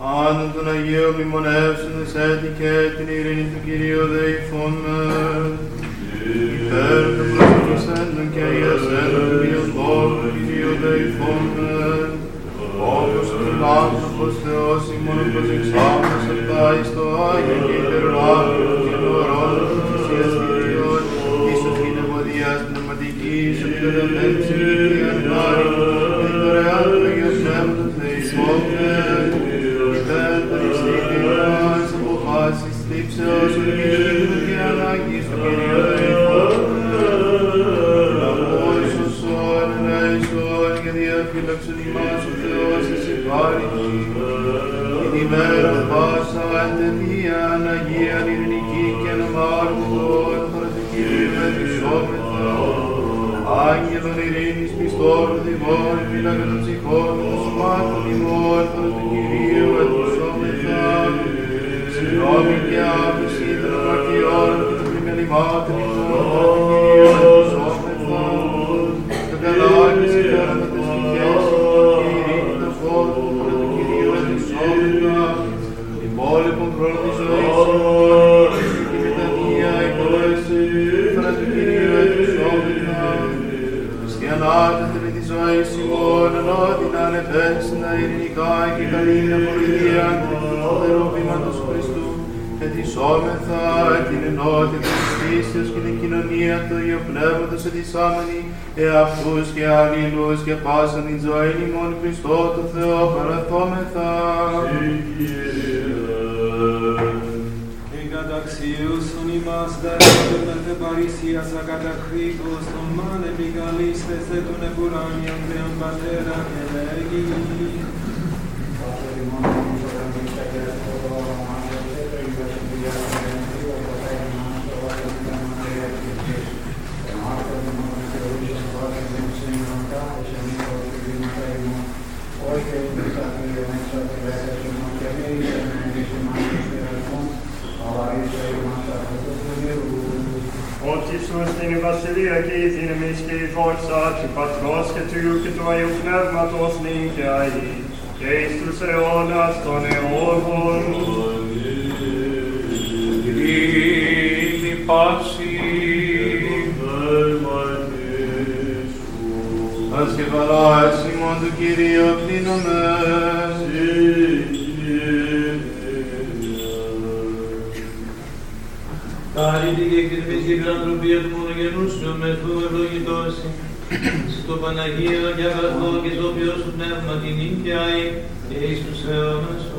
Άντων των Αγίων μνημονεύσαντες έτη και την ειρήνη του Κυρίου δεηθόμεν. Υπέρ των προσφυλισσέντων και αγιασέντων του Διασπόρου του Κυρίου δεηθόμεν. Όπως ο φιλάνθρωπος Θεός ημών προσεξάμενος αυτά εις το Άγιο και υπερβάλλον και νορών της θυσίας Κυρίων, εις ως κοινευωδίας πνευματικής, ότι καταπέμψει και ανάρει, και την δωρεάν του Αγίου Πνεύματος δεηθόμεν. Υπέρ των ειστήτηρας αποφάσεις θλίψεως, ότι κινητούν και ανάγκης του Κυρίου δεηθόμεν. Λαμβός σωσόν, ελέησον, και διαφύλαξον ημάς ο Θεός εις ευχάριστη. Την ημέρα πάσα εν τελείαν Αγίαν ειρηνική και αναμάρτητον παρά του Κυρίου ελπισόμεθα. Άγγελον ειρήνης πιστών δημών, φύλακα των ψυχών και των σωμάτων ημών παρά του Κυρίου ελπισόμεθα. Συγγνώμη και άφηση των αμαρτιών και των πλημελημάτων ημών παρά του Κυρίου ελπισόμεθα. Το καλάγιση πέρα με τις ψυχές και ειρήνη των φώτων παρά του Κυρίου ελπισόμεθα. Υπόλοιπον χρόνων της ζωής ημών και μετανία υπόλεση παρά του Κυρίου ελπισόμεθα. Χριστιανάτες με τη ζωή ημών ανώδυνα ανεπέσνα ειρηνικά και καλή απολογία και του φοβερού βήματος Χριστού. Ετισόμεθα την ενότητα της πίστεως και την κοινωνία του Αγίου Πνεύματος ετισάμενοι εαυτούς και αλλήλους και πάσαν την ζωή ημών Χριστό το Θεό παραθόμεθα. Και καταξίωσον ημάς δέχονται παρησίας ακαταχρήτως των μάν επικαλίστες των επουράνιων Θεών Πατέρα και λέγει. Ότι σου στην βασιλεία και η δύναμη και η δόξα του Πατρός και του Υιού και του Αγίου Πνεύματος νυν και αεί και εις τους αιώνας των αιώνων. Ειρήνη πάση. Ας και παράες ημών του Κυρίου κτήνομεν. Χάρητη και εκτιμής και φιλανθρωπία του μονογενούς σου μεθού ευλογητώσει. Στο Παναγίο και αγαθό και στο ποιό σου πνεύμα την νύχια και εις τους αιώνας.